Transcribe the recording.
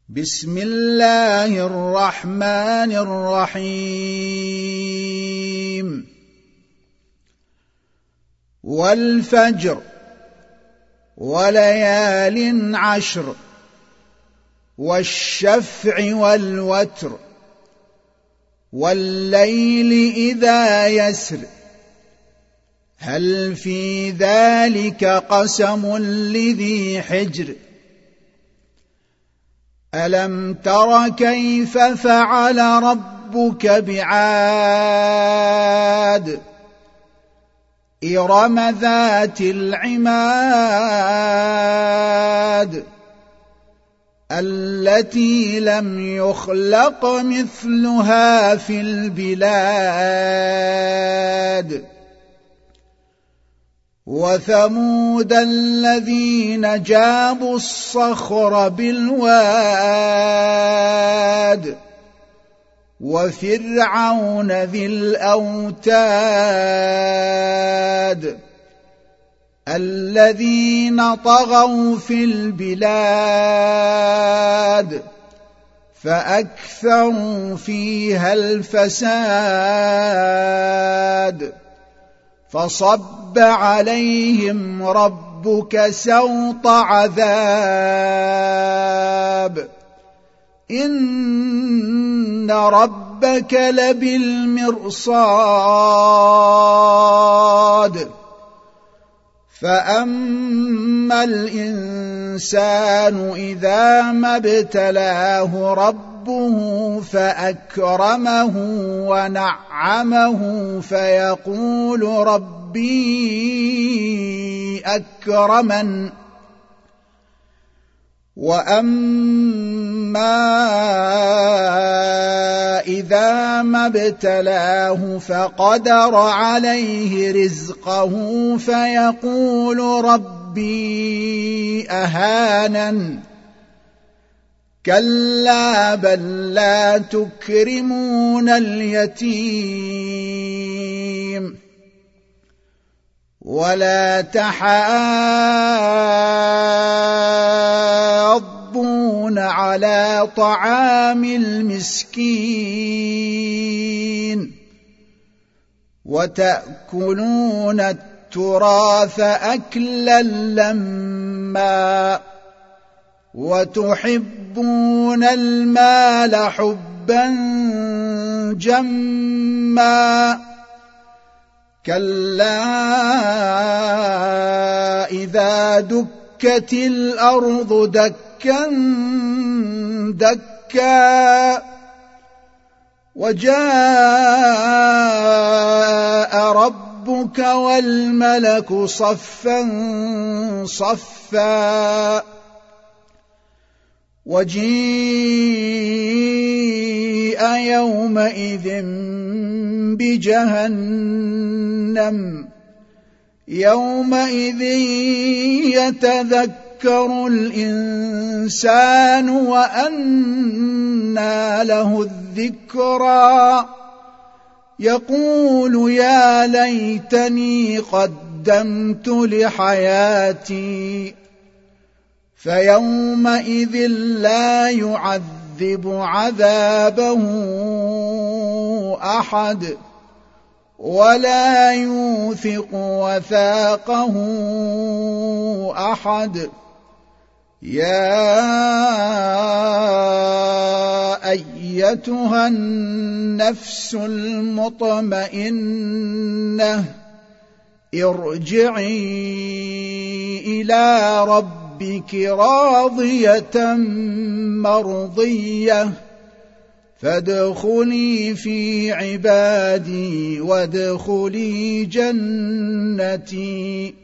بسم الله الرحمن الرحيم والفجر وليال عشر والشفع والوتر والليل إذا يسر هل في ذلك قسم لذي حجر ألم تر كيف فعل ربك بعاد إرم ذات العماد التي لم يخلق مثلها في البلاد وثمود الذين جابوا الصخر بالواد وفرعون ذي الأوتاد الذين طغوا في البلاد فأكثروا فيها الفساد فصب عليهم ربك سوط عذاب إن ربك لبالمرصاد فأما الإنسان إذا ما ابتلاه ربه فأكرمه ونعمه فيقول ربي أكرمن وأما إذا ما ابتلاه فقدر عليه رزقه فيقول ربي أهانن كلا بل لا تكرمون اليتيم ولا تحاضون على طعام المسكين وتأكلون التراث أكلا لما وتحبون المال حبا جما كلا إذا دكت الأرض دكا دكا وجاء ربك والملك صفا صفا وجيء يومئذ بجهنم يومئذ يتذكر الإنسان وأنى له الذكرى يقول يا ليتني قدمت لحياتي فيومئذ لا يعذب عذابه أحد ولا يوثق وثاقه أحد يا أيتها النفس المطمئنة ارجعي إلى ربك راضية مرضية فادخلي في عبادي وادخلي جنتي